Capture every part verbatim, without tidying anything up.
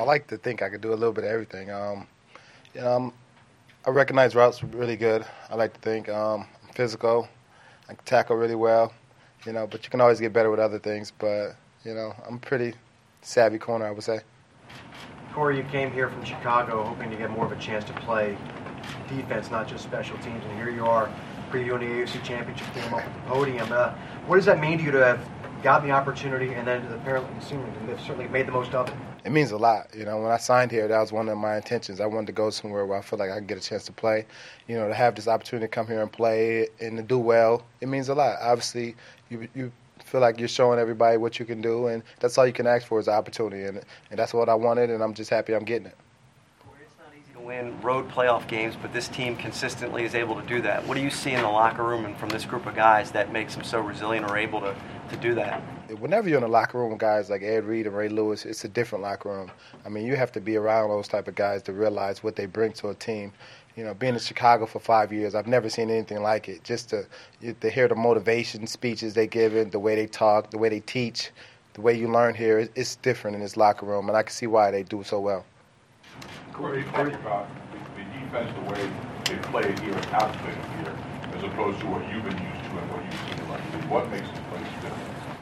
like to think I could do a little bit of everything. Um, you know, I'm, I recognize routes really good. I like to think um, I'm physical. I can tackle really well. You know, but you can always get better with other things. But you know, I'm a pretty savvy corner, I would say. Corey, you came here from Chicago hoping to get more of a chance to play defense, not just special teams, and here you are previewing the A F C Championship game up at the podium. Uh, what does that mean to you to have gotten the opportunity and then apparently they've certainly made the most of it? It means a lot. You know, when I signed here, that was one of my intentions. I wanted to go somewhere where I feel like I could get a chance to play. You know, to have this opportunity to come here and play and to do well, it means a lot. Obviously, you you feel like you're showing everybody what you can do, and that's all you can ask for is an opportunity, and and that's what I wanted, and I'm just happy I'm getting it. It's not easy to win road playoff games, but this team consistently is able to do that. What do you see in the locker room and from this group of guys that makes them so resilient or able to, to do that? Whenever you're in a locker room with guys like Ed Reed and Ray Lewis, it's a different locker room. I mean, you have to be around those type of guys to realize what they bring to a team. You know, being in Chicago for five years, I've never seen anything like it. Just to to hear the motivation speeches they give it, the way they talk, the way they teach, the way you learn here, it's different in this locker room, and I can see why they do so well. Corey, talk about the, the defense, the way they play it here and how to play it here, as opposed to what you've been used to and what you've seen like. What makes this place different?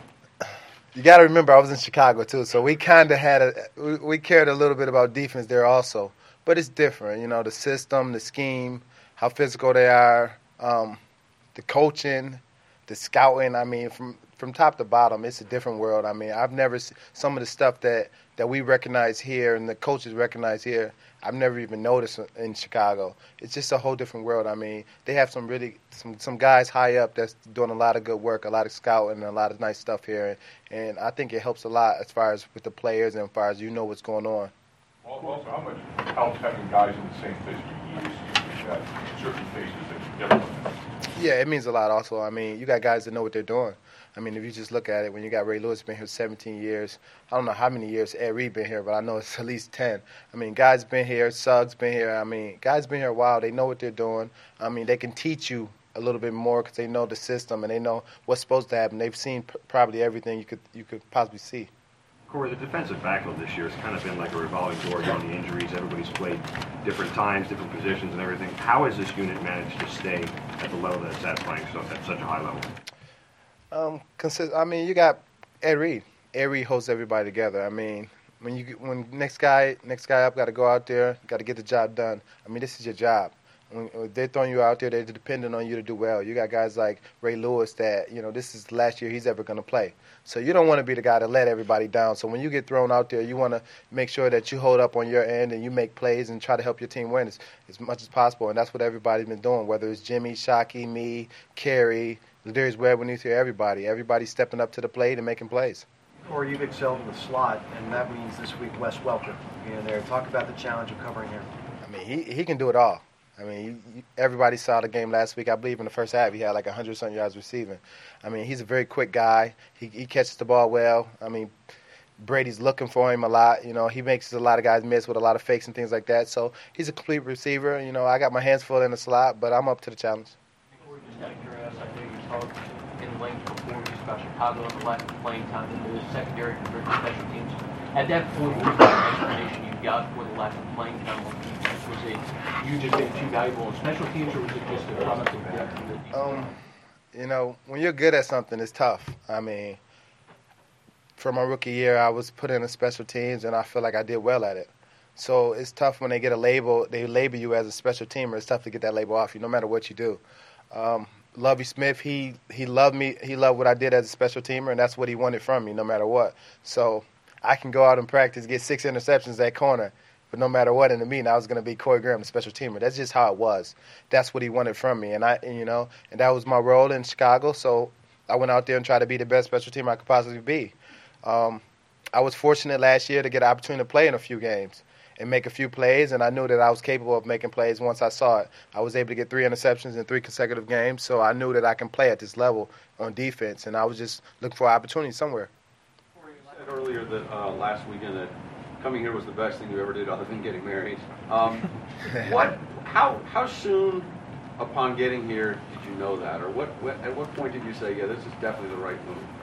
You got to remember, I was in Chicago too, so we kind of had a we, we cared a little bit about defense there also. But it's different, you know, the system, the scheme, how physical they are, um, the coaching, the scouting. I mean, from from top to bottom, it's a different world. I mean, I've never seen some of the stuff that, that we recognize here and the coaches recognize here, I've never even noticed in Chicago. It's just a whole different world. I mean, they have some really some, some guys high up that's doing a lot of good work, a lot of scouting, and a lot of nice stuff here. And, and I think it helps a lot as far as with the players and as far as you know what's going on. Also, how much helps having guys in the same place for years? You've got certain faces that you never look at. Yeah, it means a lot also. I mean, you got guys that know what they're doing. I mean, if you just look at it, when you got Ray Lewis been here seventeen years, I don't know how many years Ed Reed been here, but I know it's at least ten. I mean, guys been here, Suggs been here. I mean, guys been here a while. They know what they're doing. I mean, they can teach you a little bit more because they know the system and they know what's supposed to happen. They've seen p- probably everything you could you could possibly see. Corey, the defensive backfield this year has kind of been like a revolving door on the injuries. Everybody's played different times, different positions and everything. How has this unit managed to stay at the level that it's at, playing so, at such a high level? Um, consist. I mean, you got Ed Reed. Ed Reed holds everybody together. I mean, when you when next guy next guy up got to go out there, got to get the job done. I mean, this is your job. When they're throwing you out there, they're dependent on you to do well. You got guys like Ray Lewis that, you know, this is the last year he's ever going to play. So you don't want to be the guy to let everybody down. So when you get thrown out there, you want to make sure that you hold up on your end and you make plays and try to help your team win as, as much as possible. And that's what everybody's been doing, whether it's Jimmy, Shockey, me, Kerry, Ladarius Webb, when you hear everybody. Everybody's stepping up to the plate and making plays. Or you've excelled in the slot, and that means this week Wes Welker being there. Talk about the challenge of covering him. I mean, he he can do it all. I mean, you, you, everybody saw the game last week. I believe in the first half he had like one hundred something yards receiving. I mean, he's a very quick guy. He, he catches the ball well. I mean, Brady's looking for him a lot. You know, he makes a lot of guys miss with a lot of fakes and things like that. So he's a complete receiver. You know, I got my hands full in the slot, but I'm up to the challenge. We're just out of curiosity, I know you talked in length before just about Chicago and the lack of playing time in the secondary compared to special teams. At that point, what was the explanation you got for the lack of playing time on defense? Was it you just being too valuable on special teams, or was it just a product of depth? Um, you know, when you're good at something, it's tough. I mean, for my rookie year, I was put in a special teams, and I feel like I did well at it. So it's tough when they get a label, they label you as a special teamer. It's tough to get that label off you, no matter what you do. Um, Lovie Smith, he he loved me. He loved what I did as a special teamer, and that's what he wanted from me, no matter what. So I can go out and practice, get six interceptions at corner, but no matter what in the meeting, I was going to be Corey Graham, the special teamer. That's just how it was. That's what he wanted from me, and I, and, you know, and that was my role in Chicago. So I went out there and tried to be the best special teamer I could possibly be. Um, I was fortunate last year to get an opportunity to play in a few games and make a few plays, and I knew that I was capable of making plays once I saw it. I was able to get three interceptions in three consecutive games, so I knew that I can play at this level on defense, and I was just looking for an opportunity somewhere. You said earlier that uh, last weekend that coming here was the best thing you ever did other than getting married. Um, what? How how soon upon getting here did you know that? Or what, what? At what point did you say, yeah, this is definitely the right move?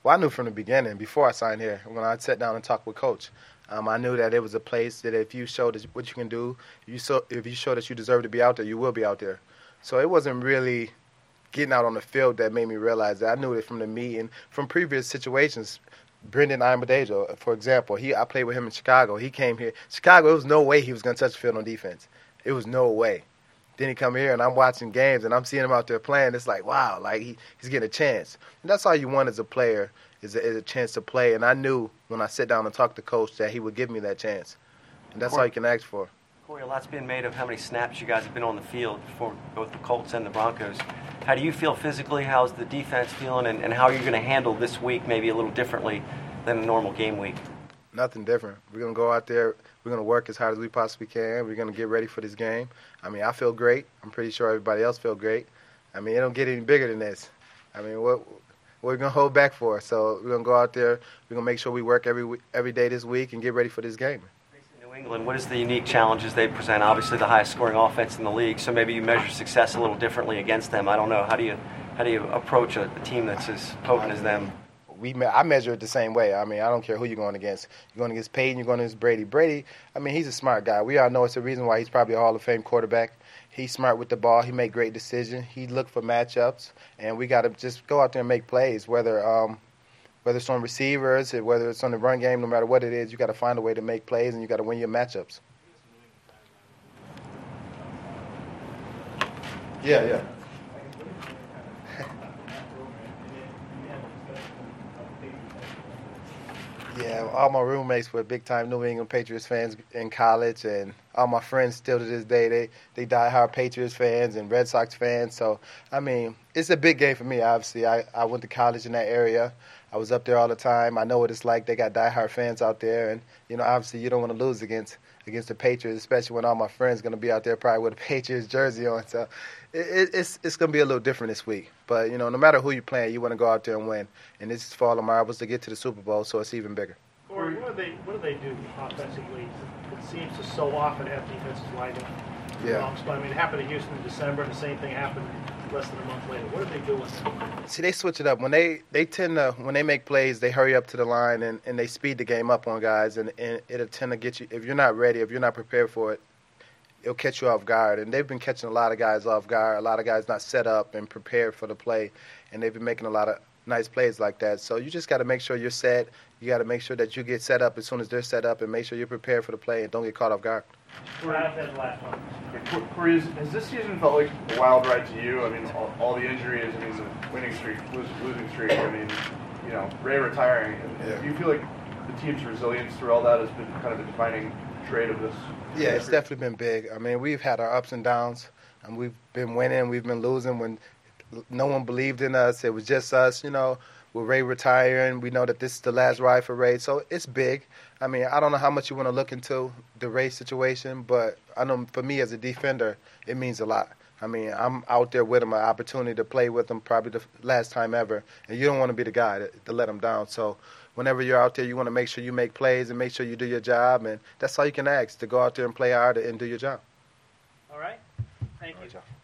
Well, I knew from the beginning, before I signed here, when I sat down and talked with Coach, um, I knew that it was a place that if you show that what you can do, if you, so, if you show that you deserve to be out there, you will be out there. So it wasn't really getting out on the field that made me realize that. I knew it from the meeting, from previous situations. Brendan Iambodejo, for example, he I played with him in Chicago. He came here. Chicago, there was no way he was going to touch the field on defense. It was no way. Then he come here, and I'm watching games, and I'm seeing him out there playing. It's like, wow, like he, he's getting a chance. And that's all you want as a player is a, is a chance to play. And I knew when I sit down and talk to Coach that he would give me that chance. And that's all you can ask for. Corey, a lot's been made of how many snaps you guys have been on the field for both the Colts and the Broncos. How do you feel physically? How's the defense feeling? And, and how are you going to handle this week maybe a little differently than a normal game week? Nothing different. We're going to go out there. We're going to work as hard as we possibly can. We're going to get ready for this game. I mean, I feel great. I'm pretty sure everybody else feels great. I mean, it don't get any bigger than this. I mean, what what are we going to hold back for? So we're going to go out there. We're going to make sure we work every every day this week and get ready for this game. New England, what is the unique challenges they present? Obviously, the highest scoring offense in the league, so maybe you measure success a little differently against them. I don't know. How do you how do you approach a, a team that's as potent as them? We me- I measure it the same way. I mean, I don't care who you're going against. You're going against Peyton, you're going against Brady. Brady, I mean, he's a smart guy. We all know it's the reason why he's probably a Hall of Fame quarterback. He's smart with the ball. He make great decisions. He look for matchups, and we got to just go out there and make plays, whether um, whether it's on receivers, whether it's on the run game, no matter what it is, you got to find a way to make plays, and you got to win your matchups. Yeah, yeah. Yeah, all my roommates were big-time New England Patriots fans in college, and all my friends still to this day, they, they die-hard Patriots fans and Red Sox fans. So, I mean, it's a big game for me, obviously. I, I went to college in that area. I was up there all the time. I know what it's like. They got die-hard fans out there, and, you know, obviously you don't want to lose against against the Patriots, especially when all my friends going to be out there probably with a Patriots jersey on. So it, it, it's it's going to be a little different this week. But, you know, no matter who you're playing, you want to go out there and win. And this is for all the marbles to get to the Super Bowl, so it's even bigger. Corey, what do they what do they do offensively? It seems to so often have defenses lined up. Yeah. Um, I mean, it happened to Houston in December, and the same thing happened less than a month later. What do they do with it? See, they switch it up. When they, they tend to, when they make plays, they hurry up to the line and, and they speed the game up on guys, and, and it'll tend to get you, if you're not ready, if you're not prepared for it, it'll catch you off guard. And they've been catching a lot of guys off guard, a lot of guys not set up and prepared for the play, and they've been making a lot of nice plays like that. So you just got to make sure you're set. You got to make sure that you get set up as soon as they're set up and make sure you're prepared for the play and don't get caught off guard. Corey, that last one. Corey, has this season felt like a wild ride to you? I mean, all, all the injuries, I mean, the winning streak, losing, losing streak, I mean, you know, Ray retiring. Yeah. Do you feel like the team's resilience through all that has been kind of the defining trait of this? Yeah, it's definitely been big. I mean, we've had our ups and downs, and we've been winning, we've been losing when no one believed in us. It was just us, you know. With Ray retiring, we know that this is the last ride for Ray, so it's big. I mean, I don't know how much you want to look into the Ray situation, but I know for me as a defender, it means a lot. I mean, I'm out there with him, an opportunity to play with him probably the last time ever, and you don't want to be the guy to, to let him down. So whenever you're out there, you want to make sure you make plays and make sure you do your job, and that's all you can ask, to go out there and play hard and do your job. All right. Thank you. All right,